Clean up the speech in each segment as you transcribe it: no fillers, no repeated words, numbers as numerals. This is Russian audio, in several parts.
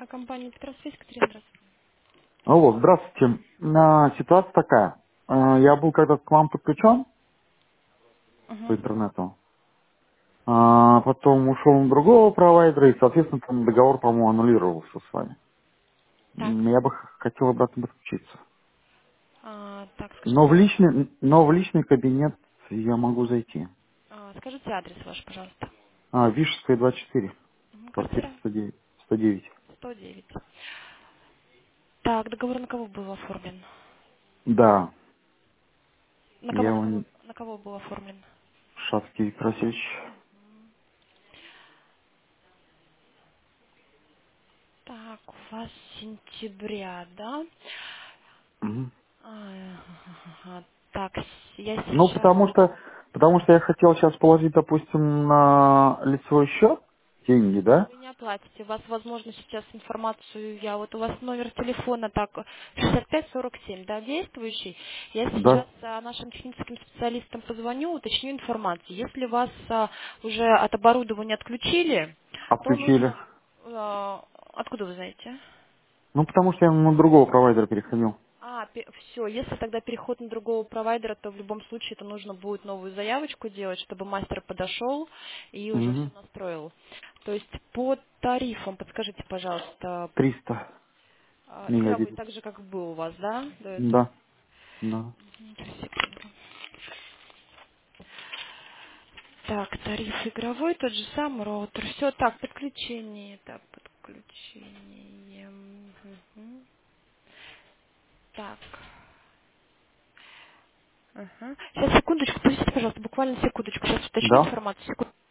Компания Петросвязь, Катерина, здравствуйте. Алло, здравствуйте. Ситуация такая. Я был когда-то к вам подключен по Угу. интернету, потом ушел на другого провайдера, и, соответственно, там договор, по-моему, аннулировался с вами. Так, Я бы хотел обратно подключиться. так, Но в скажите, личный кабинет я могу зайти. скажите адрес ваш, пожалуйста. Вишерская, 24, квартира Квартира 109. 109. 109. Так, договор на кого был оформлен? Да, На кого, я на кого, вон на кого был оформлен? Шацкий Виктор Васильевич. Так, у вас сентября, да? Мгм. Так, я Ну, сейчас... потому что я хотел сейчас положить, допустим, на лицевой счет деньги, да? Вы не оплатите. У вас, возможно, сейчас информацию, у вас номер телефона так 6547, да, действующий. Я Да. сейчас нашим техническим специалистам позвоню, уточню информацию. Если вас уже от оборудования отключили, то Отключили. нужно... откуда вы знаете? Ну, потому что я на другого провайдера переходил. Все, если тогда переход на другого провайдера, то в любом случае это нужно будет новую заявочку делать, чтобы мастер подошел и уже все Угу. настроил. То есть по тарифам, подскажите, пожалуйста, 300 игровой мегабит. так же, как был у вас, да, до этого? Да. Да. Секунду. Так, тариф игровой, тот же самый роутер. Все, так, подключение. Так, подключение. Мгм. Так. Ага. Сейчас, секундочку, подождите, пожалуйста, буквально секундочку. Сейчас уточню Да. информацию.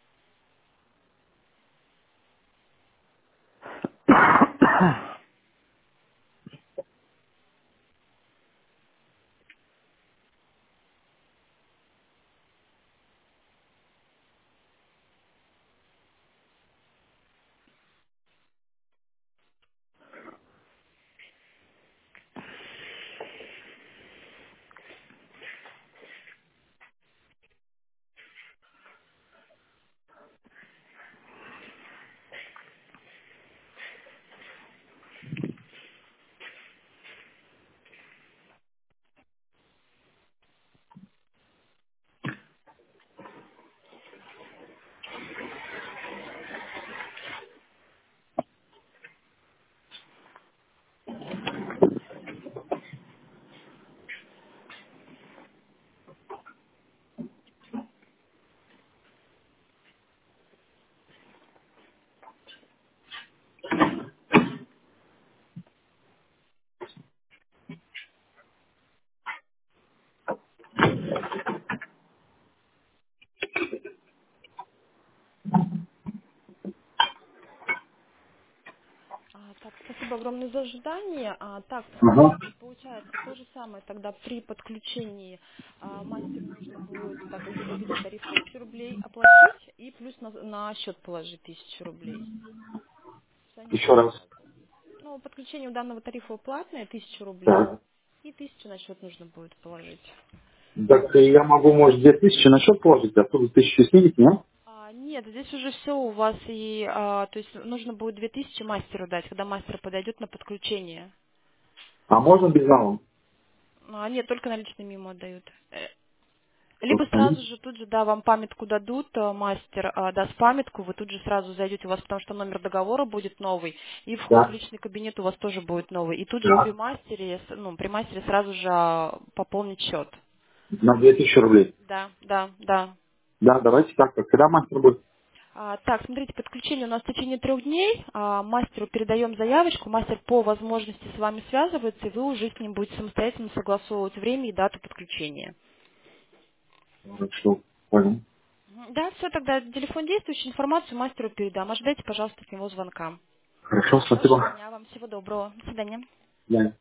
Так, спасибо огромное за ожидание. Так, Ага. смотрите, получается то же самое тогда при подключении мастеру нужно будет, так как дебетовый тариф 1000 рублей оплатить и плюс на счет положить 1000 рублей. Они Еще будут раз. сразу. Ну, подключение у данного тарифа платное, 1000 рублей, Так. и 1000 на счет нужно будет положить. Так я могу, может, 2000 на счет положить, а тут 1000 снимете, нет? Нет, здесь уже все у вас, то есть нужно будет 2000 мастеру дать, когда мастер подойдет на подключение. А можно без налога? Нет, только наличными ему отдают. Либо Только сразу наличные. же тут же, да, вам памятку дадут, мастер даст памятку, вы тут же сразу зайдете, у вас потому что номер договора будет новый, и вход в Да. личный кабинет у вас тоже будет новый. И тут же Да. при мастере сразу же пополнить счет. На 2000 рублей. Да, да, да. Да, давайте так. Когда мастер будет? Так, смотрите, подключение у нас в течение 3 дней. Мастеру передаем заявочку, мастер по возможности с вами связывается, и вы уже с ним будете самостоятельно согласовывать время и дату подключения. Хорошо. Понял. Да, все, тогда телефон действующий, информацию мастеру передам. Ожидайте, пожалуйста, от него звонка. Хорошо, Хорошего спасибо. дня вам, всего доброго. До свидания. Да.